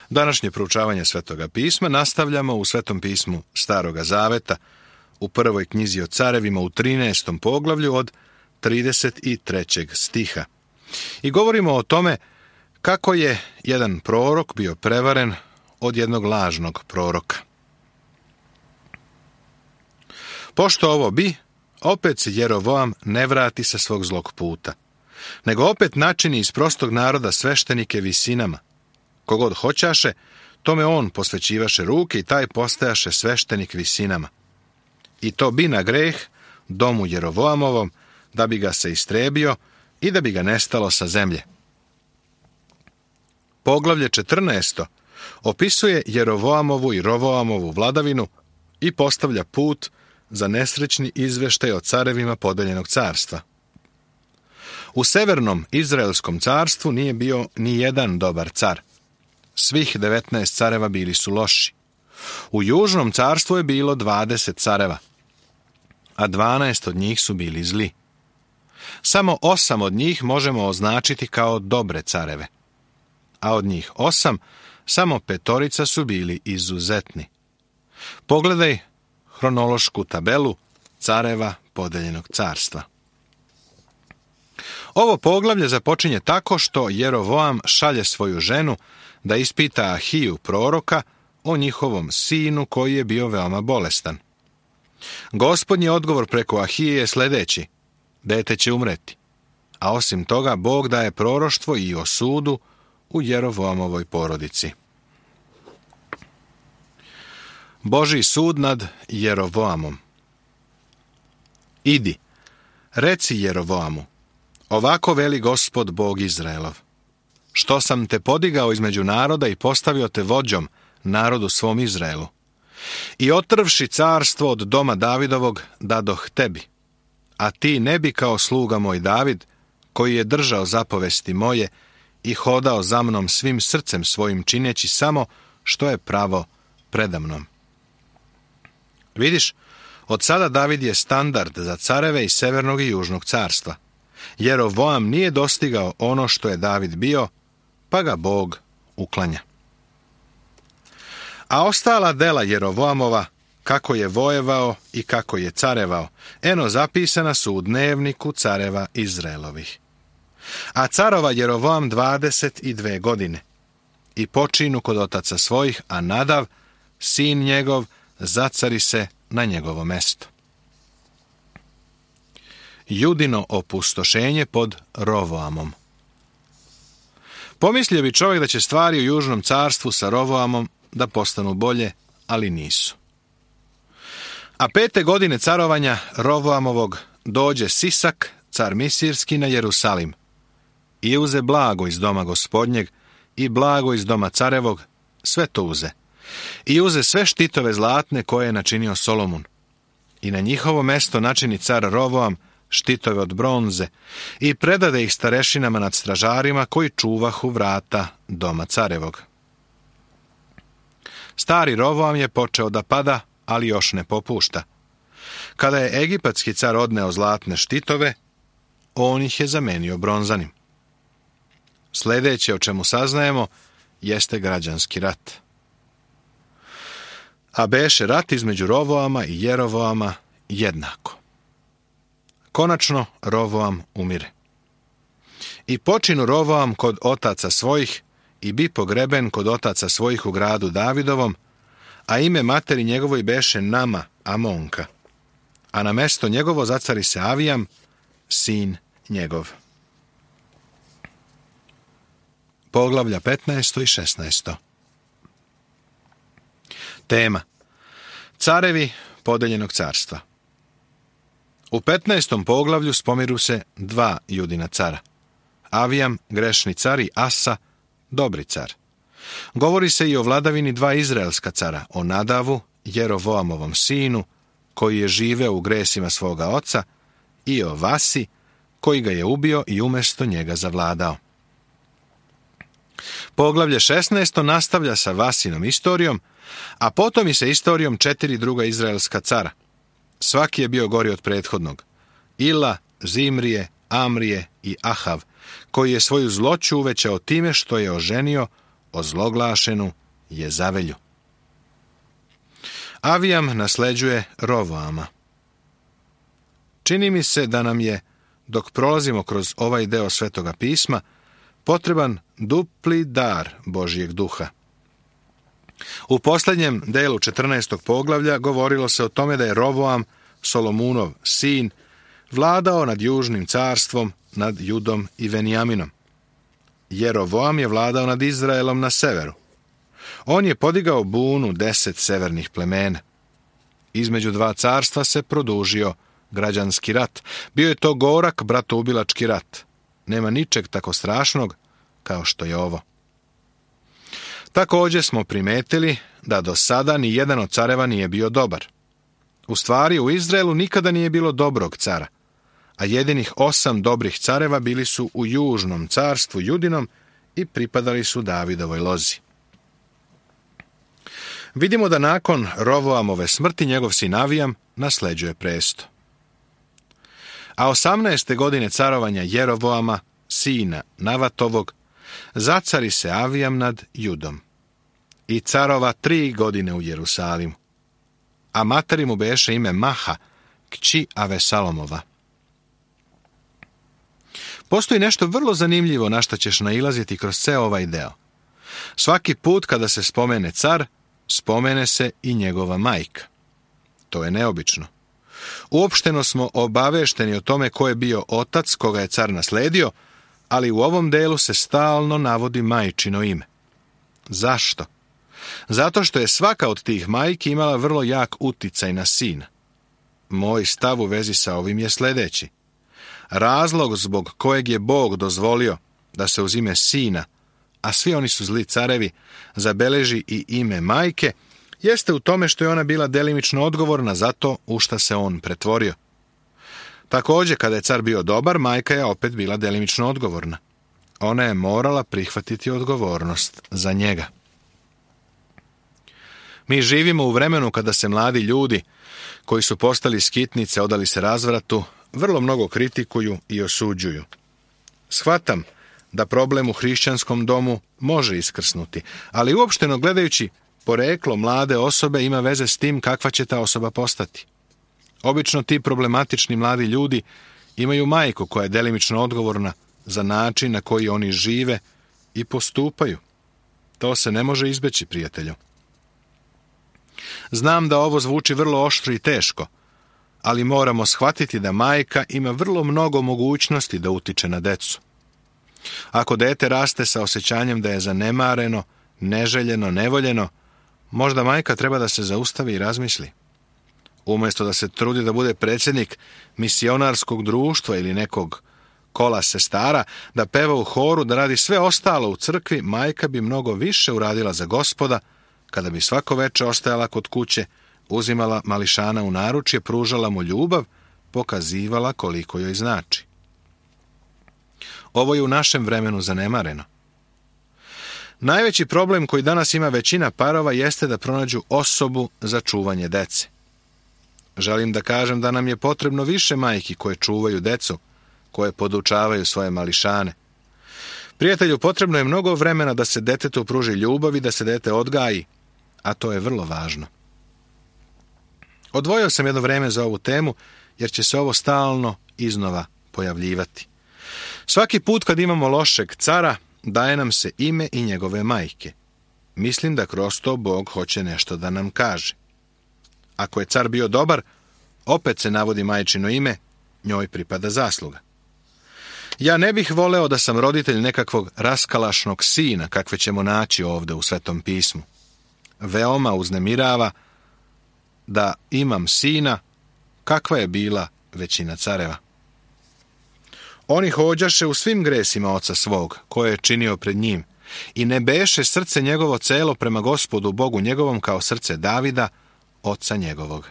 Današnje proučavanje Svetoga pisma nastavljamo u Svetom pismu Staroga zaveta, u prvoj knjizi o carevima u 13. poglavlju od 33. stiha. I govorimo o tome kako je jedan prorok bio prevaren od jednog lažnog proroka. Pošto ovo bi, opet se Jerovoam ne vrati sa svog zlog puta, nego opet načini iz prostog naroda sveštenike visinama. Kogod hoćaše, tome on posvećivaše ruke i taj postajaše sveštenik visinama. I to bi na greh domu Jerovoamovom, da bi ga se istrebio i da bi ga nestalo sa zemlje. Poglavlje 14. opisuje Jerovoamovu i Rovoamovu vladavinu i postavlja put za nesrećni izveštaj o carevima podeljenog carstva. U severnom Izraelskom carstvu nije bio ni jedan dobar car. Svih 19 careva bili su loši. U južnom carstvu je bilo 20 careva, a 12 od njih su bili zli. Samo 8 od njih možemo označiti kao dobre careve, a od njih 8 samo 5 su bili izuzetni. Pogledaj hronološku tabelu careva podeljenog carstva. Ovo poglavlje započinje tako što Jerovoam šalje svoju ženu da ispita Ahiju proroka o njihovom sinu koji je bio veoma bolestan. Gospodnji odgovor preko Ahije je sljedeći: dete će umreti. A osim toga, Bog daje proroštvo i o sudu u Jerovoamovoj porodici. Božji sud nad Jerovoamom. Idi, reci Jerovoamu, ovako veli Gospod Bog Izraelov: što sam te podigao između naroda i postavio te vođom narodu svom Izraelu. I otrvši carstvo od doma Davidovog dadoh tebi, a ti ne bi kao sluga moj David, koji je držao zapovesti moje i hodao za mnom svim srcem svojim čineći samo što je pravo predamnom. Vidiš, od sada David je standard za careve iz severnog i južnog carstva. Jerovoam nije dostigao ono što je David bio, pa ga Bog uklanja. A ostala dela Jerovoamova, kako je vojevao i kako je carevao, eno zapisana su u dnevniku careva Izraelovih. A carova Jerovoam 22 godine i počinu kod otaca svojih, a Nadav, sin njegov, zacari se na njegovo mesto. Judino opustošenje pod Rovoamom. Pomislio bi čovjek da će stvari u južnom carstvu sa Rovoamom da postanu bolje, ali nisu. A 5. godine carovanja Rovoamovog dođe Sisak, car Misirski, na Jerusalim i uze blago iz doma gospodnjeg i blago iz doma carevog, sve to uze. I uze sve štitove zlatne koje je načinio Solomun. I na njihovo mesto načini car Rovoam štitove od bronze i predade ih starešinama nad stražarima koji čuvahu vrata doma carevog. Stari Rovoam je počeo da pada, ali još ne popušta. Kada je egipatski car odneo zlatne štitove, on ih je zamenio bronzanim. Sljedeće o čemu saznajemo jeste građanski rat. A beše rat između Rovoama i Jerovoama jednako. Konačno Rovoam umire. I počinu Rovoam kod otaca svojih i bi pogreben kod otaca svojih u gradu Davidovom, a ime materi njegovoj beše Nama, Amonka, a na mesto njegovo zacari se Avijam, sin njegov. Poglavlja 15. i 16. Tema: carevi podeljenog carstva. U 15. poglavlju spomiru se 2 Judina cara: Avijam, grešni car, i Asa, dobri car. Govori se i o vladavini 2 izraelska cara, o Nadavu, Jerovoamovom sinu, koji je živeo u gresima svoga oca, i o Vasi, koji ga je ubio i umjesto njega zavladao. Poglavlje 16. nastavlja sa Vasinom istorijom, a potom i sa istorijom 4 druga izraelska cara. Svaki je bio gori od prethodnog: Ila, Zimrije, Amrije i Ahav, koji je svoju zloću uvećao time što je oženio ozloglašenu Jezavelju. Avijam nasleđuje Rovoama. Čini mi se da nam je, dok prolazimo kroz ovaj deo Svetoga pisma, potreban dupli dar Božjeg duha. U posljednjem delu 14. poglavlja govorilo se o tome da je Rovoam, Solomunov sin, vladao nad južnim carstvom, nad Judom i Venjaminom. Jerovoam je vladao nad Izraelom na severu. On je podigao bunu 10 severnih plemena. Između dva carstva se produžio građanski rat. Bio je to gorak bratoubilački rat. Nema ničeg tako strašnog kao što je ovo. Također smo primetili da do sada ni jedan od careva nije bio dobar. U stvari, u Izraelu nikada nije bilo dobrog cara, a jedinih 8 dobrih careva bili su u južnom carstvu Judinom i pripadali su Davidovoj lozi. Vidimo da nakon Rovoamove smrti njegov sin Avijam nasleđuje presto. A 18. godine carovanja Jerovoama, sina Navatovog, zacari se Avijam nad Judom i carova 3 godine u Jerusalimu. A materi mu beše ime Maha, kći Avesalomova. Postoji nešto vrlo zanimljivo na što ćeš nailaziti kroz ceo ovaj deo. Svaki put kada se spomene car, spomene se i njegova majka. To je neobično. Uopšteno smo obavešteni o tome ko je bio otac koga je car nasledio, ali u ovom delu se stalno navodi majčino ime. Zašto? Zato što je svaka od tih majki imala vrlo jak uticaj na sina. Moj stav u vezi sa ovim je sljedeći. Razlog zbog kojeg je Bog dozvolio da se uz ime sina, a svi oni su zli carevi, zabeleži i ime majke, jeste u tome što je ona bila delimično odgovorna za to u šta se on pretvorio. Također, kada je car bio dobar, majka je opet bila delimično odgovorna. Ona je morala prihvatiti odgovornost za njega. Mi živimo u vremenu kada se mladi ljudi, koji su postali skitnice, odali se razvratu, vrlo mnogo kritikuju i osuđuju. Shvatam da problem u hrišćanskom domu može iskrsnuti, ali uopšteno gledajući, poreklo mlade osobe ima veze s tim kakva će ta osoba postati. Obično ti problematični mladi ljudi imaju majku koja je delimično odgovorna za način na koji oni žive i postupaju. To se ne može izbeći, prijatelju. Znam da ovo zvuči vrlo oštro i teško, ali moramo shvatiti da majka ima vrlo mnogo mogućnosti da utiče na decu. Ako dete raste sa osjećanjem da je zanemareno, neželjeno, nevoljeno, možda majka treba da se zaustavi i razmisli. Umjesto da se trudi da bude predsjednik misionarskog društva ili nekog kola sestara, da peva u horu, da radi sve ostalo u crkvi, majka bi mnogo više uradila za Gospoda, kada bi svako veče ostajala kod kuće, uzimala mališana u naručje, pružala mu ljubav, pokazivala koliko joj znači. Ovo je u našem vremenu zanemareno. Najveći problem koji danas ima većina parova jeste da pronađu osobu za čuvanje dece. Želim da kažem da nam je potrebno više majki koje čuvaju decu, koje podučavaju svoje mališane. Prijatelju, potrebno je mnogo vremena da se detetu pruži ljubav i da se dete odgaji, a to je vrlo važno. Odvojio sam jedno vreme za ovu temu, jer će se ovo stalno iznova pojavljivati. Svaki put kad imamo lošeg cara, daje nam se ime i njegove majke. Mislim da kroz to Bog hoće nešto da nam kaže. Ako je car bio dobar, opet se navodi majčino ime, njoj pripada zasluga. Ja ne bih voleo da sam roditelj nekakvog raskalašnog sina, kakve ćemo naći ovdje u Svetom pismu. Veoma uznemirava da imam sina, kakva je bila većina careva. Oni hođaše u svim gresima oca svog, koje je činio pred njim, i ne beše srce njegovo celo prema Gospodu Bogu njegovom kao srce Davida, oca njegovog.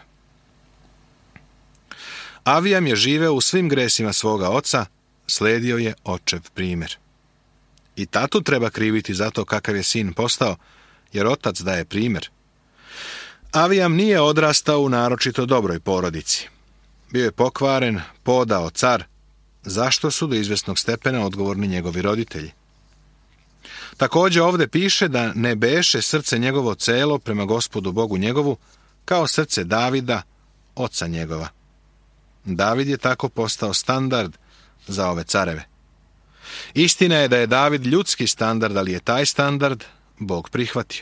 Avijam je živeo u svim gresima svoga oca, sledio je očev primjer. I tatu treba kriviti za to kakav je sin postao, jer otac daje primjer. Avijam nije odrastao u naročito dobroj porodici. Bio je pokvaren, podao car, zašto su do izvesnog stepena odgovorni njegovi roditelji. Također ovdje piše da ne beše srce njegovo celo prema Gospodu Bogu njegovu, kao srce Davida, oca njegova. David je tako postao standard za ove careve. Istina je da je David ljudski standard, ali je taj standard Bog prihvatio.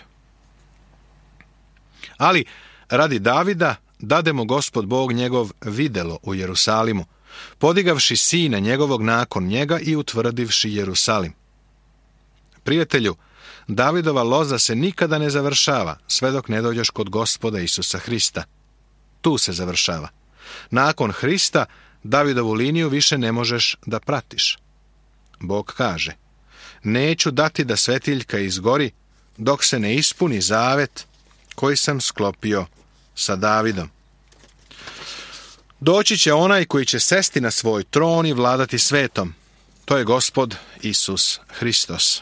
Ali radi Davida dade mu Gospod Bog njegov videlo u Jerusalimu, podigavši sina njegovog nakon njega i utvrdivši Jerusalim. Prijatelju, Davidova loza se nikada ne završava, sve dok ne dođeš kod Gospoda Isusa Hrista. Tu se završava. Nakon Hrista, Davidovu liniju više ne možeš da pratiš. Bog kaže, neću dati da svetiljka izgori, dok se ne ispuni zavet koji sam sklopio sa Davidom. Doći će onaj koji će sesti na svoj tron i vladati svetom. To je Gospod Isus Hristos.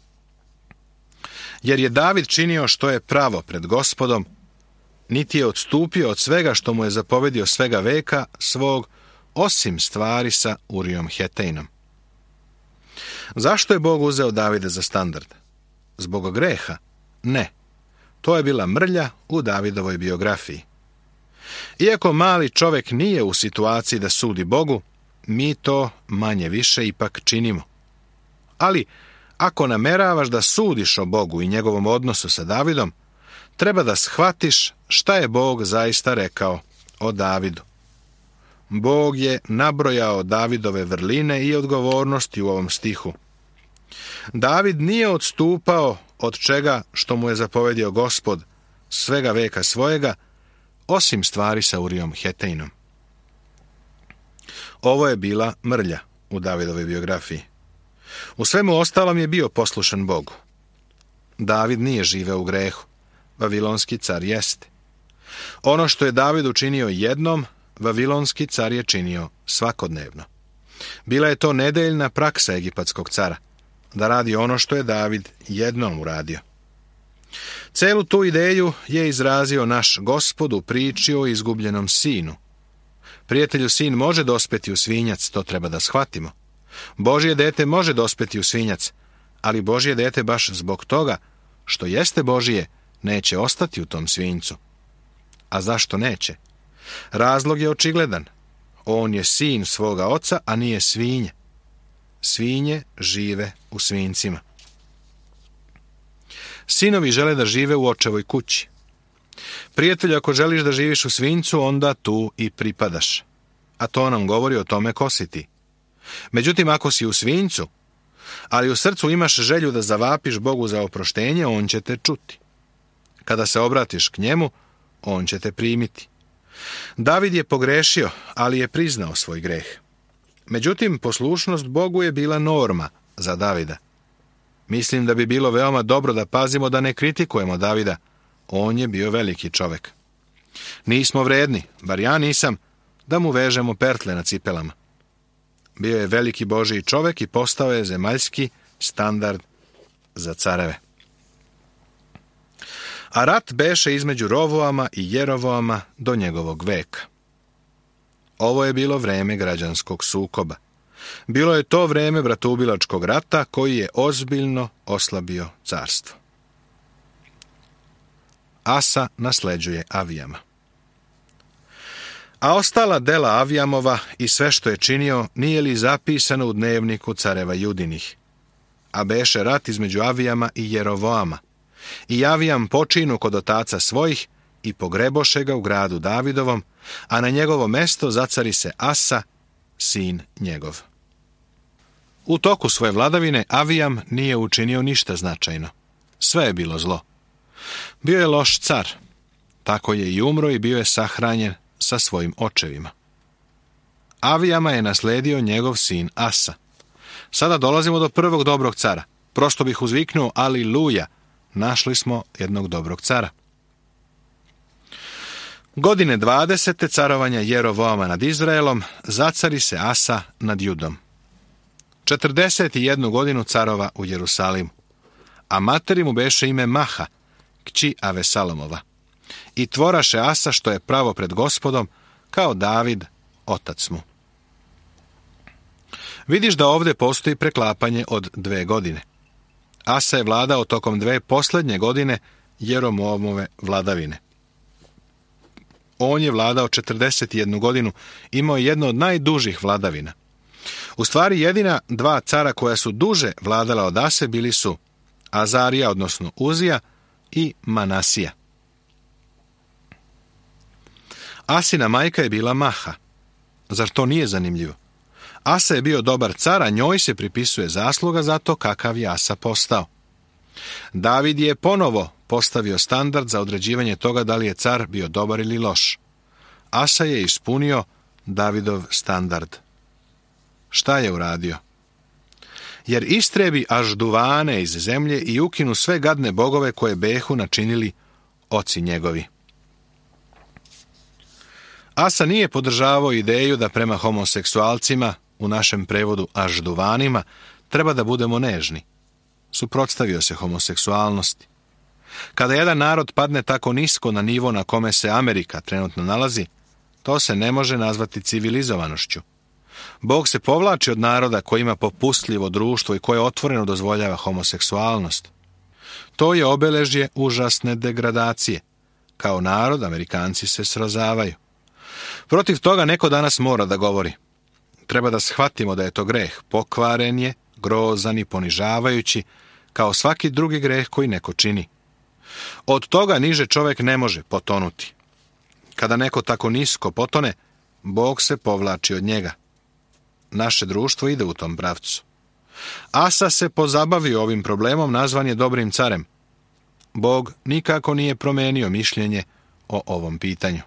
Jer je David činio što je pravo pred Gospodom, niti je odstupio od svega što mu je zapovedio svega veka svog, osim stvari sa Urijom Hetejnom. Zašto je Bog uzeo Davida za standard? Zbog greha? Ne. To je bila mrlja u Davidovoj biografiji. Iako mali čovjek nije u situaciji da sudi Bogu, mi to manje više ipak činimo. Ali, ako nameravaš da sudiš o Bogu i njegovom odnosu sa Davidom, treba da shvatiš šta je Bog zaista rekao o Davidu. Bog je nabrojao Davidove vrline i odgovornosti u ovom stihu. David nije odstupao od čega što mu je zapovedio Gospod svega veka svojega, osim stvari sa Urijom Hetejnom. Ovo je bila mrlja u Davidovoj biografiji. U svemu ostalom je bio poslušan Bogu. David nije živeo u grehu, vavilonski car jeste. Ono što je David učinio jednom, vavilonski car je činio svakodnevno. Bila je to nedeljna praksa egipatskog cara, da radi ono što je David jednom uradio. Celu tu ideju je izrazio naš Gospod u priči o izgubljenom sinu. Prijatelju, sin može dospeti u svinjac, to treba da shvatimo. Božje dete može dospeti u svinjac, ali Božje dete baš zbog toga što jeste Božije, neće ostati u tom svinjcu. A zašto neće? Razlog je očigledan. On je sin svoga oca, a nije svinje. Svinje žive u svinjcima. Sinovi žele da žive u očevoj kući. Prijatelju, ako želiš da živiš u svinjcu, onda tu i pripadaš. A to nam govori o tome ko si ti. Međutim, ako si u svinjcu, ali u srcu imaš želju da zavapiš Bogu za oproštenje, on će te čuti. Kada se obratiš k njemu, on će te primiti. David je pogrešio, ali je priznao svoj greh. Međutim, poslušnost Bogu je bila norma za Davida. Mislim da bi bilo veoma dobro da pazimo da ne kritikujemo Davida. On je bio veliki čovjek. Nismo vredni, bar ja nisam, da mu vežemo pertle na cipelama. Bio je veliki Božji čovjek i postao je zemaljski standard za careve. A rat beše između Rovoama i Jerovoama do njegovog veka. Ovo je bilo vreme građanskog sukoba. Bilo je to vreme bratoubilačkog rata koji je ozbiljno oslabio carstvo. Asa nasleđuje Avijama. A ostala dela Avijamova i sve što je činio nije li zapisano u dnevniku careva Judinih? A beše rat između Avijama i Jerovoama. I Avijam počinu kod otaca svojih i pogreboše ga u gradu Davidovom, a na njegovo mesto zacari se Asa, sin njegov. U toku svoje vladavine Avijam nije učinio ništa značajno. Sve je bilo zlo. Bio je loš car. Tako je i umro i bio je sahranjen sa svojim očevima. Avijama je nasledio njegov sin Asa. Sada dolazimo do prvog dobrog cara. Prosto bih uzviknuo Aliluja, našli smo jednog dobrog cara. Godine 20. carovanja Jerovoama nad Izraelom, zacari se Asa nad Judom. 41 godinu carova u Jerusalimu, a materi mu beše ime Maha, kći Avesalomova. I tvoraše Asa što je pravo pred Gospodom, kao David, otac mu. Vidiš da ovdje postoji preklapanje od 2 godine. Asa je vladao tokom 2 posljednje godine Jeroboamove vladavine. On je vladao 41 godinu, imao je jedno od najdužih vladavina. U stvari jedina 2 cara koja su duže vladala od Ase bili su Azarija, odnosno Uzija, i Manasija. Asina majka je bila Maha. Zar to nije zanimljivo? Asa je bio dobar car, a njoj se pripisuje zasluga za to kakav je Asa postao. David je ponovo postavio standard za određivanje toga da li je car bio dobar ili loš. Asa je ispunio Davidov standard. Šta je uradio? Jer istrebi Ažduvane iz zemlje i ukinu sve gadne bogove koje behu načinili oci njegovi. Asa nije podržavao ideju da prema homoseksualcima, u našem prevodu Ažduvanima, treba da budemo nežni. Suprotstavio se homoseksualnosti. Kada jedan narod padne tako nisko na nivo na kome se Amerika trenutno nalazi, to se ne može nazvati civilizovanošću. Bog se povlači od naroda koji ima popustljivo društvo i koje otvoreno dozvoljava homoseksualnost. To je obeležje užasne degradacije. Kao narod, Amerikanci se srozavaju. Protiv toga neko danas mora da govori. Treba da shvatimo da je to greh, pokvaren je, grozan i ponižavajući, kao svaki drugi greh koji neko čini. Od toga niže čovjek ne može potonuti. Kada neko tako nisko potone, Bog se povlači od njega. Naše društvo ide u tom pravcu. Asa se pozabavio ovim problemom, nazvan je dobrim carem. Bog nikako nije promenio mišljenje o ovom pitanju.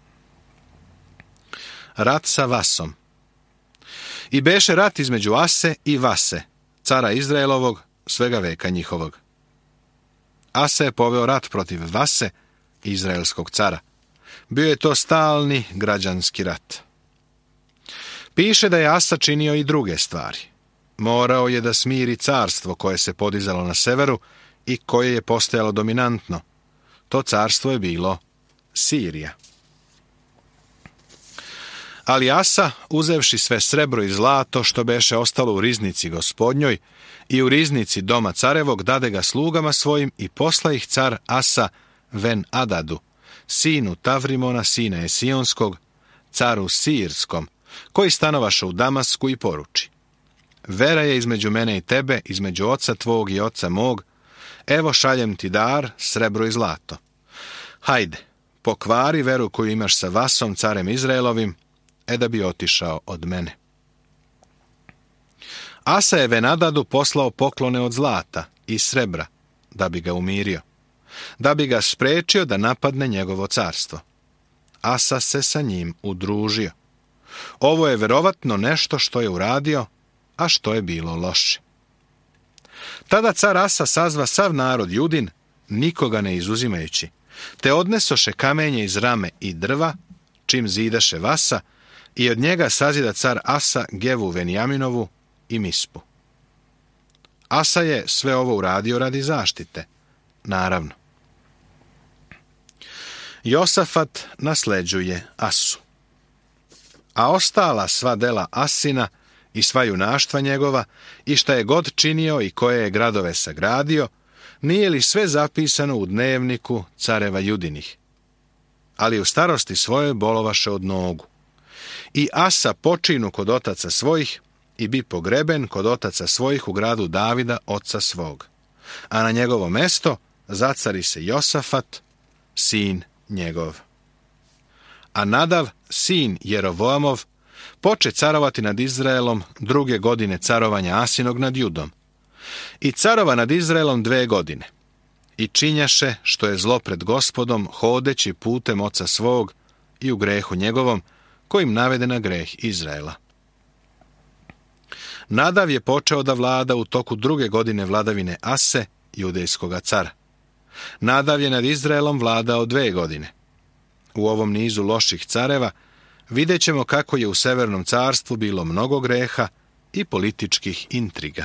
Rat sa Vasom. I beše rat između Ase i Vase, cara Izraelovog, svega veka njihovog. Asa je poveo rat protiv Vase, izraelskog cara. Bio je to stalni građanski rat. Piše da je Asa činio i druge stvari. Morao je da smiri carstvo koje se podizalo na severu i koje je postajalo dominantno. To carstvo je bilo Sirija. Ali Asa, uzevši sve srebro i zlato što beše ostalo u riznici gospodnjoj i u riznici doma carevog, dade ga slugama svojim i posla ih car Asa Ben Adadu, sinu Tavrimona, sina Esionskog, caru Sirskom, koji stanovaše u Damasku, i poruči: vera je između mene i tebe, između oca tvog i oca mog, evo šaljem ti dar, srebro i zlato. Hajde, pokvari veru koju imaš sa Vasom, carem Izraelovim, da bi otišao od mene. Asa je Ben-Adadu poslao poklone od zlata i srebra, da bi ga umirio, da bi ga sprečio da napadne njegovo carstvo. Asa se sa njim udružio. Ovo je verovatno nešto što je uradio, a što je bilo loše. Tada car Asa sazva sav narod Judin, nikoga ne izuzimajući, te odnesoše kamenje iz rame i drva, čim zidaše Vasa, i od njega sazida car Asa Gevu Venjaminovu i Mispu. Asa je sve ovo uradio radi zaštite, naravno. Josafat nasleđuje Asu. A ostala sva dela Asina i sva junaštva njegova i šta je god činio i koje je gradove sagradio, nije li sve zapisano u dnevniku careva Judinih? Ali u starosti svojoj bolovaše od nogu. I Asa počinu kod otaca svojih i bi pogreben kod otaca svojih u gradu Davida, oca svog. A na njegovo mesto zacari se Josafat, sin njegov. A Nadav, sin Jerovoamov, poče carovati nad Izraelom 2. godine carovanja Asinog nad Judom. I carova nad Izraelom 2 godine. I činjaše što je zlo pred Gospodom, hodeći putem oca svog i u grehu njegovom, kojim navede na greh Izraela. Nadav je počeo da vlada u toku 2. godine vladavine Ase, judejskoga cara. Nadav je nad Izraelom vladao 2 godine. U ovom nizu loših careva vidjet ćemo kako je u Severnom carstvu bilo mnogo greha i političkih intriga.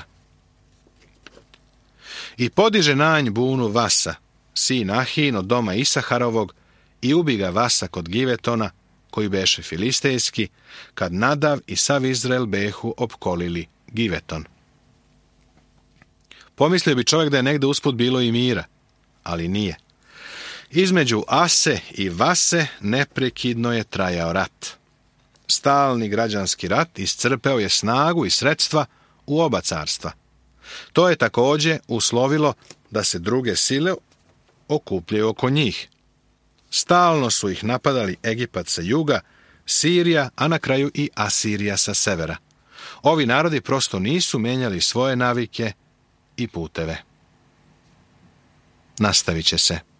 I podiže na nj bunu Vasa, sin Ahin od doma Isaharovog, i ubi ga Vasa kod Givetona, koji beše filistejski, kad Nadav i sav Izrael behu opkolili Giveton. Pomislio bi čovjek da je negde usput bilo i mira, ali nije. Između Ase i Vase neprekidno je trajao rat. Stalni građanski rat iscrpeo je snagu i sredstva u oba carstva. To je također uslovilo da se druge sile okupljaju oko njih. Stalno su ih napadali Egipat sa juga, Sirija, a na kraju i Asirija sa severa. Ovi narodi prosto nisu menjali svoje navike i puteve. Nastavit će se.